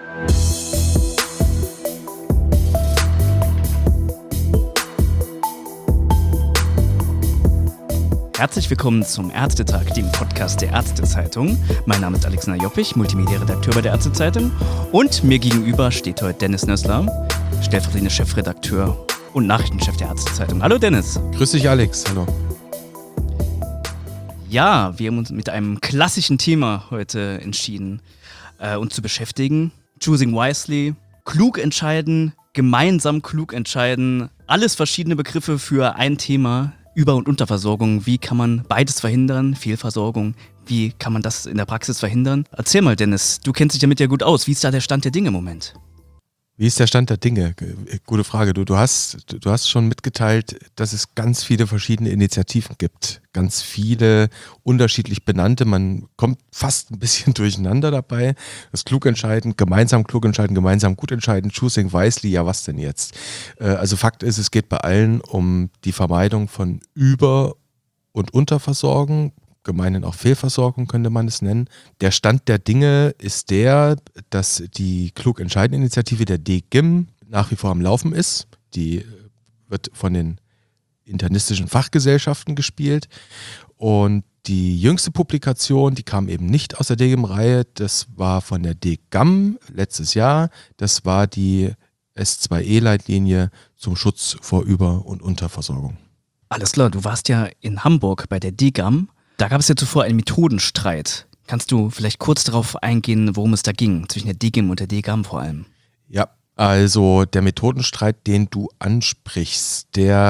Herzlich willkommen zum Ärztetag, dem Podcast der Ärztezeitung. Mein Name ist Alexander Joppich, Multimedia-Redakteur bei der Ärztezeitung. Und mir gegenüber steht heute Dennis Nössler, stellvertretender Chefredakteur und Nachrichtenchef der Ärztezeitung. Hallo Dennis. Grüß dich Alex, hallo. Ja, wir haben uns mit einem klassischen Thema heute entschieden, uns zu beschäftigen. Choosing wisely, klug entscheiden, gemeinsam klug entscheiden. Alles verschiedene Begriffe für ein Thema. Über- und Unterversorgung, wie kann man beides verhindern? Fehlversorgung, wie kann man das in der Praxis verhindern? Erzähl mal, Dennis, du kennst dich damit ja gut aus. Wie ist da der Stand der Dinge im Moment? Wie ist der Stand der Dinge? Gute Frage. Du hast schon mitgeteilt, dass es ganz viele verschiedene Initiativen gibt. Ganz viele unterschiedlich benannte. Man kommt fast ein bisschen durcheinander dabei. Das klug entscheiden, gemeinsam gut entscheiden, choosing wisely, ja was denn jetzt? Also Fakt ist, es geht bei allen um die Vermeidung von Über- und Unterversorgung. Gemeinhin auch Fehlversorgung könnte man es nennen. Der Stand der Dinge ist der, dass die Klug-Entscheiden-Initiative der DGIM nach wie vor am Laufen ist. Die wird von den internistischen Fachgesellschaften gespielt. Und die jüngste Publikation, die kam eben nicht aus der DGIM-Reihe, das war von der DGAM letztes Jahr. Das war die S2E-Leitlinie zum Schutz vor Über- und Unterversorgung. Alles klar, du warst ja in Hamburg bei der DGAM. Da gab es ja zuvor einen Methodenstreit. Kannst du vielleicht kurz darauf eingehen, worum es da ging, zwischen der DGIM und der DGAM vor allem? Ja, also der Methodenstreit, den du ansprichst,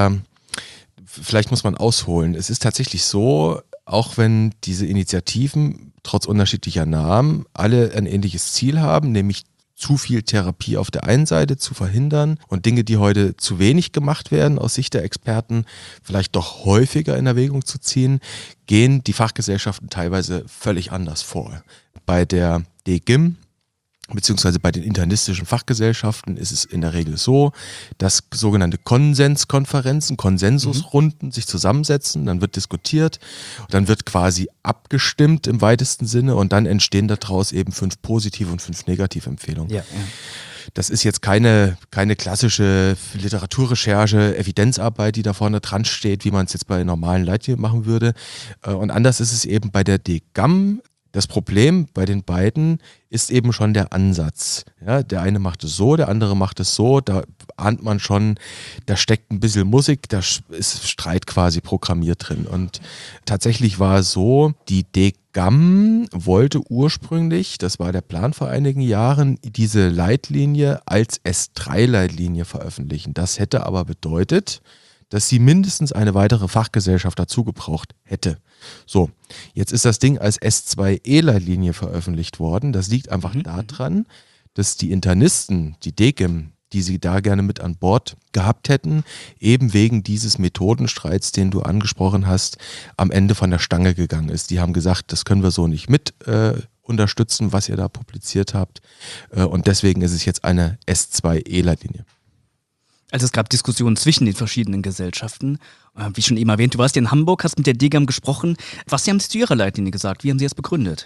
vielleicht muss man ausholen. Es ist tatsächlich so, auch wenn diese Initiativen trotz unterschiedlicher Namen alle ein ähnliches Ziel haben, nämlich zu viel Therapie auf der einen Seite zu verhindern und Dinge, die heute zu wenig gemacht werden, aus Sicht der Experten vielleicht doch häufiger in Erwägung zu ziehen, gehen die Fachgesellschaften teilweise völlig anders vor. Bei der DGIM beziehungsweise bei den internistischen Fachgesellschaften ist es in der Regel so, dass sogenannte Konsenskonferenzen, Konsensusrunden sich zusammensetzen, dann wird diskutiert, dann wird quasi abgestimmt im weitesten Sinne und dann entstehen daraus eben 5 positive und 5 negative Empfehlungen. Ja. Das ist jetzt keine klassische Literaturrecherche, Evidenzarbeit, die da vorne dran steht, wie man es jetzt bei normalen Leitlinien machen würde. Und anders ist es eben bei der DGAM. Das Problem bei den beiden ist eben schon der Ansatz. Ja, der eine macht es so, der andere macht es so. Da ahnt man schon, da steckt ein bisschen Musik, da ist Streit quasi programmiert drin. Und tatsächlich war es so, die DGAM wollte ursprünglich, das war der Plan vor einigen Jahren, diese Leitlinie als S3-Leitlinie veröffentlichen. Das hätte aber bedeutet, dass sie mindestens eine weitere Fachgesellschaft dazu gebraucht hätte. So, jetzt ist das Ding als S2E-Leitlinie veröffentlicht worden. Das liegt einfach daran, dass die Internisten, die DGIM, die sie da gerne mit an Bord gehabt hätten, eben wegen dieses Methodenstreits, den du angesprochen hast, am Ende von der Stange gegangen ist. Die haben gesagt, das können wir so nicht mit unterstützen, was ihr da publiziert habt. Und deswegen ist es jetzt eine S2E-Leitlinie. Also es gab Diskussionen zwischen den verschiedenen Gesellschaften. Wie schon eben erwähnt, du warst ja in Hamburg, hast mit der DGAM gesprochen. Was haben Sie zu Ihrer Leitlinie gesagt? Wie haben Sie das begründet?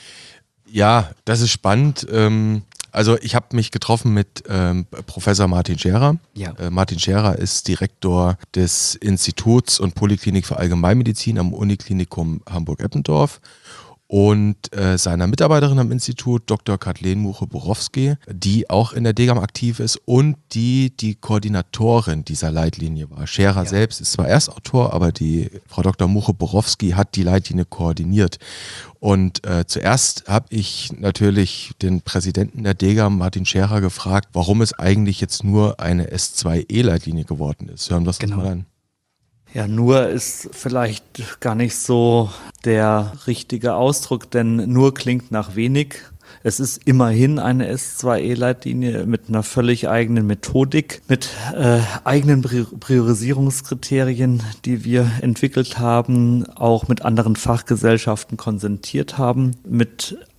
Ja, das ist spannend. Also ich habe mich getroffen mit Professor Martin Scherer. Ja. Martin Scherer ist Direktor des Instituts und Poliklinik für Allgemeinmedizin am Uniklinikum Hamburg-Eppendorf. Und seiner Mitarbeiterin am Institut, Dr. Kathleen Muche-Borowski, die auch in der DGAM aktiv ist und die Koordinatorin dieser Leitlinie war. Scherer selbst ist zwar Erstautor, aber die Frau Dr. Muche-Borowski hat die Leitlinie koordiniert. Und zuerst habe ich natürlich den Präsidenten der DGAM, Martin Scherer, gefragt, warum es eigentlich jetzt nur eine S2E-Leitlinie geworden ist. Hören wir das mal an. Ja, nur ist vielleicht gar nicht so der richtige Ausdruck, denn nur klingt nach wenig. Es ist immerhin eine S2E-Leitlinie mit einer völlig eigenen Methodik, mit eigenen Priorisierungskriterien, die wir entwickelt haben, auch mit anderen Fachgesellschaften konsentiert haben, mit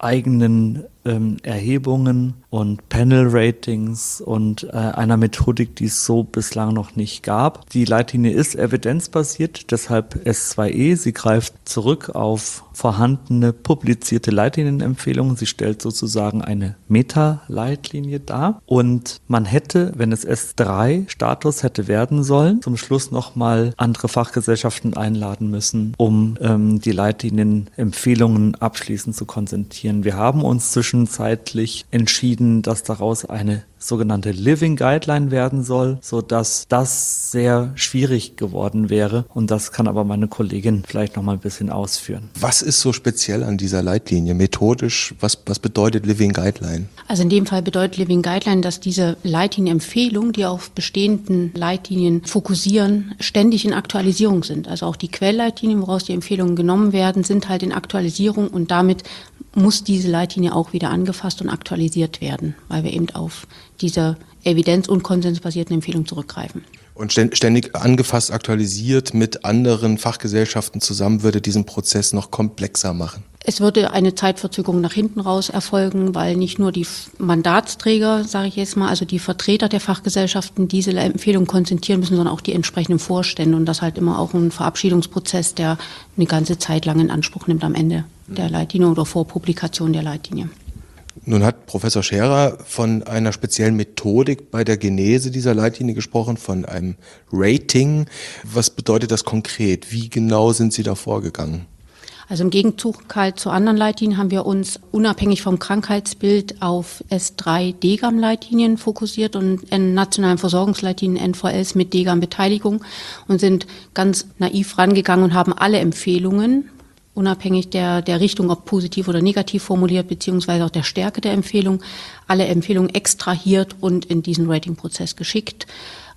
eigenen Erhebungen und Panel-Ratings und einer Methodik, die es so bislang noch nicht gab. Die Leitlinie ist evidenzbasiert, deshalb S2E. Sie greift zurück auf vorhandene publizierte Leitlinienempfehlungen. Sie stellt sozusagen eine Meta-Leitlinie dar. Und man hätte, wenn es S3-Status hätte werden sollen, zum Schluss nochmal andere Fachgesellschaften einladen müssen, um die Leitlinienempfehlungen abschließend zu konzentrieren. Wir haben uns zwischenzeitlich entschieden, dass daraus eine sogenannte Living Guideline werden soll, sodass das sehr schwierig geworden wäre. Und das kann aber meine Kollegin vielleicht noch mal ein bisschen ausführen. Was ist so speziell an dieser Leitlinie? Methodisch, was bedeutet Living Guideline? Also in dem Fall bedeutet Living Guideline, dass diese Leitlinienempfehlungen, die auf bestehenden Leitlinien fokussieren, ständig in Aktualisierung sind. Also auch die Quellleitlinien, woraus die Empfehlungen genommen werden, sind halt in Aktualisierung und damit muss diese Leitlinie auch wieder angefasst und aktualisiert werden, weil wir eben auf diese evidenz- und konsensbasierten Empfehlungen zurückgreifen. Und ständig angefasst, aktualisiert mit anderen Fachgesellschaften zusammen würde diesen Prozess noch komplexer machen. Es würde eine Zeitverzögerung nach hinten raus erfolgen, weil nicht nur die Mandatsträger, sage ich jetzt mal, also die Vertreter der Fachgesellschaften diese Empfehlungen konzentrieren müssen, sondern auch die entsprechenden Vorstände und das halt immer auch ein Verabschiedungsprozess, der eine ganze Zeit lang in Anspruch nimmt am Ende der Leitlinie oder vor Publikation der Leitlinie. Nun hat Professor Scherer von einer speziellen Methodik bei der Genese dieser Leitlinie gesprochen, von einem Rating. Was bedeutet das konkret? Wie genau sind Sie da vorgegangen? Also im Gegenzug halt zu anderen Leitlinien haben wir uns unabhängig vom Krankheitsbild auf S3-DGAM-Leitlinien fokussiert und in nationalen Versorgungsleitlinien NVLs mit DGAM-Beteiligung und sind ganz naiv rangegangen und haben alle Empfehlungen, unabhängig der Richtung, ob positiv oder negativ formuliert, beziehungsweise auch der Stärke der Empfehlung, alle Empfehlungen extrahiert und in diesen Ratingprozess geschickt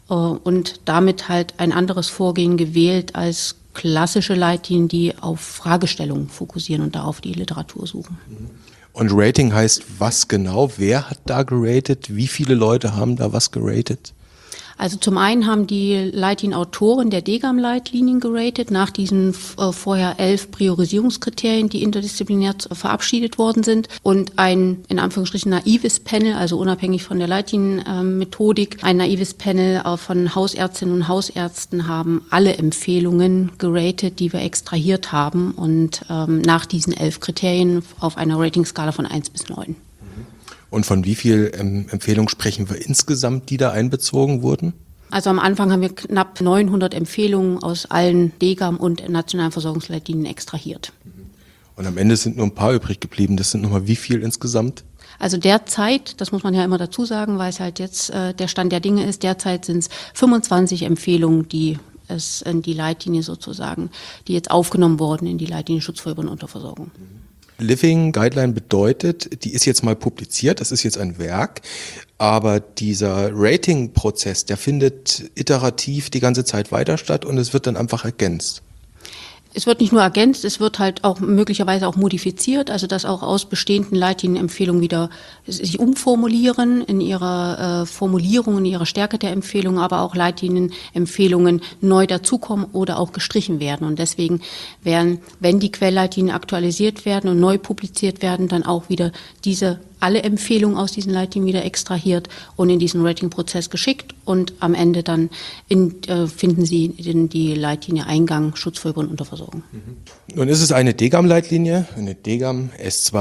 und damit halt ein anderes Vorgehen gewählt als klassische Leitlinien, die auf Fragestellungen fokussieren und darauf die Literatur suchen. Und Rating heißt was genau? Wer hat da geratet? Wie viele Leute haben da was geratet? Also zum einen haben die Leitlinienautoren der DGAM-Leitlinien geratet, nach diesen vorher 11 Priorisierungskriterien, die interdisziplinär verabschiedet worden sind. Und ein, in Anführungsstrichen, naives Panel, also unabhängig von der Leitlinienmethodik, ein naives Panel von Hausärztinnen und Hausärzten haben alle Empfehlungen geratet, die wir extrahiert haben und nach diesen 11 Kriterien auf einer Ratingskala von 1 bis 9. Und von wie viel Empfehlungen sprechen wir insgesamt, die da einbezogen wurden? Also am Anfang haben wir knapp 900 Empfehlungen aus allen DGAM und nationalen Versorgungsleitlinien extrahiert. Und am Ende sind nur ein paar übrig geblieben. Das sind nochmal wie viel insgesamt? Also derzeit, das muss man ja immer dazu sagen, weil es halt jetzt der Stand der Dinge ist, derzeit sind es 25 Empfehlungen, die es in die Leitlinie sozusagen, die jetzt aufgenommen wurden in die Leitlinie Schutz vor Über- und Unterversorgung. Living Guideline bedeutet, die ist jetzt mal publiziert, das ist jetzt ein Werk, aber dieser Rating-Prozess, der findet iterativ die ganze Zeit weiter statt und es wird dann einfach ergänzt. Es wird nicht nur ergänzt, es wird halt auch möglicherweise auch modifiziert, also dass auch aus bestehenden Leitlinienempfehlungen wieder sich umformulieren in ihrer Formulierung, in ihrer Stärke der Empfehlungen, aber auch Leitlinienempfehlungen neu dazukommen oder auch gestrichen werden. Und deswegen werden, wenn die Quellleitlinien aktualisiert werden und neu publiziert werden, dann auch wieder alle Empfehlungen aus diesen Leitlinien wieder extrahiert und in diesen Ratingprozess geschickt und am Ende dann finden Sie in die Leitlinie Eingang Schutz vor Über- und Unterversorgung. Nun ist es eine DGAM-Leitlinie, eine DGAM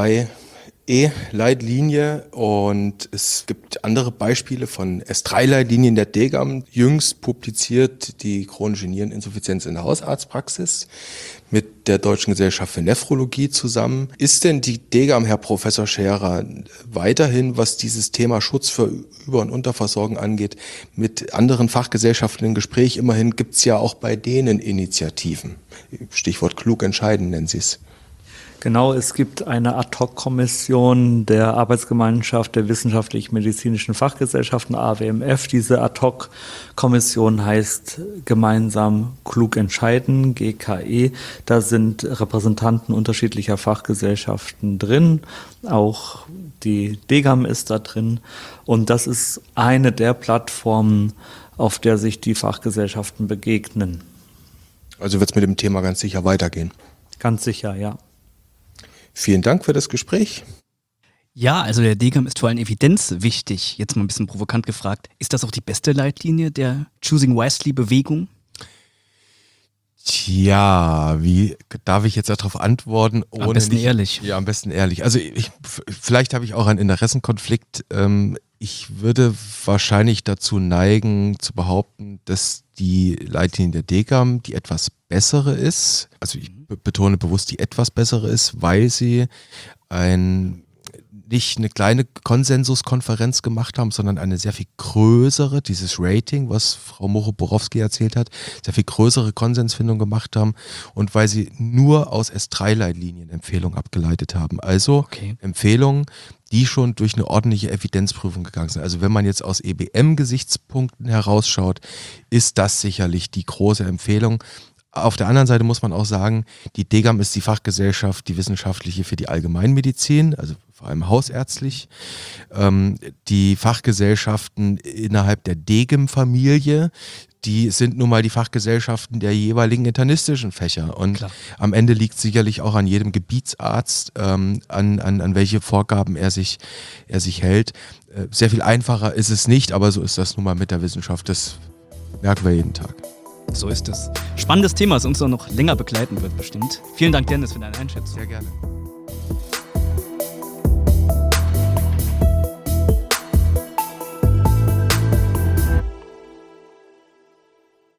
S2E-Leitlinie und es gibt andere Beispiele von S3-Leitlinien der DGAM. Jüngst publiziert die chronische Niereninsuffizienz in der Hausarztpraxis mit der Deutschen Gesellschaft für Nephrologie zusammen. Ist denn die DGAM, Herr Professor Scherer, weiterhin, was dieses Thema Schutz für Über- und Unterversorgung angeht, mit anderen Fachgesellschaften im Gespräch? Immerhin gibt es ja auch bei denen Initiativen. Stichwort klug entscheiden nennen Sie es. Genau, es gibt eine Ad-Hoc-Kommission der Arbeitsgemeinschaft der wissenschaftlich-medizinischen Fachgesellschaften, AWMF. Diese Ad-Hoc-Kommission heißt gemeinsam Klug entscheiden, GKE. Da sind Repräsentanten unterschiedlicher Fachgesellschaften drin, auch die DGAM ist da drin. Und das ist eine der Plattformen, auf der sich die Fachgesellschaften begegnen. Also wird es mit dem Thema ganz sicher weitergehen? Ganz sicher, ja. Vielen Dank für das Gespräch. Ja, also der DGAM ist vor allem Evidenz wichtig. Jetzt mal ein bisschen provokant gefragt. Ist das auch die beste Leitlinie der Choosing Wisely-Bewegung? Tja, wie darf ich jetzt darauf antworten? Am besten ehrlich. Ja, am besten ehrlich. Also vielleicht habe ich auch einen Interessenkonflikt. Ich würde wahrscheinlich dazu neigen, zu behaupten, dass die Leitlinie der DGAM die etwas bessere ist. Also ich betone bewusst die etwas bessere ist, weil sie nicht eine kleine Konsensuskonferenz gemacht haben, sondern eine sehr viel größere, dieses Rating, was Frau Mocho-Borowski erzählt hat, sehr viel größere Konsensfindung gemacht haben und weil sie nur aus S3-Leitlinien Empfehlungen abgeleitet haben. Also Empfehlungen, die schon durch eine ordentliche Evidenzprüfung gegangen sind. Also wenn man jetzt aus EBM-Gesichtspunkten herausschaut, ist das sicherlich die große Empfehlung. Auf der anderen Seite muss man auch sagen, die DGAM ist die Fachgesellschaft, die wissenschaftliche für die Allgemeinmedizin, also vor allem hausärztlich. Die Fachgesellschaften innerhalb der DGIM-Familie, die sind nun mal die Fachgesellschaften der jeweiligen internistischen Fächer. Und am Ende liegt sicherlich auch an jedem Gebietsarzt, an welche Vorgaben er sich hält. Sehr viel einfacher ist es nicht, aber so ist das nun mal mit der Wissenschaft. Das merken wir jeden Tag. So ist es. Spannendes Thema, das uns noch länger begleiten wird bestimmt. Vielen Dank, Dennis, für deine Einschätzung. Sehr gerne.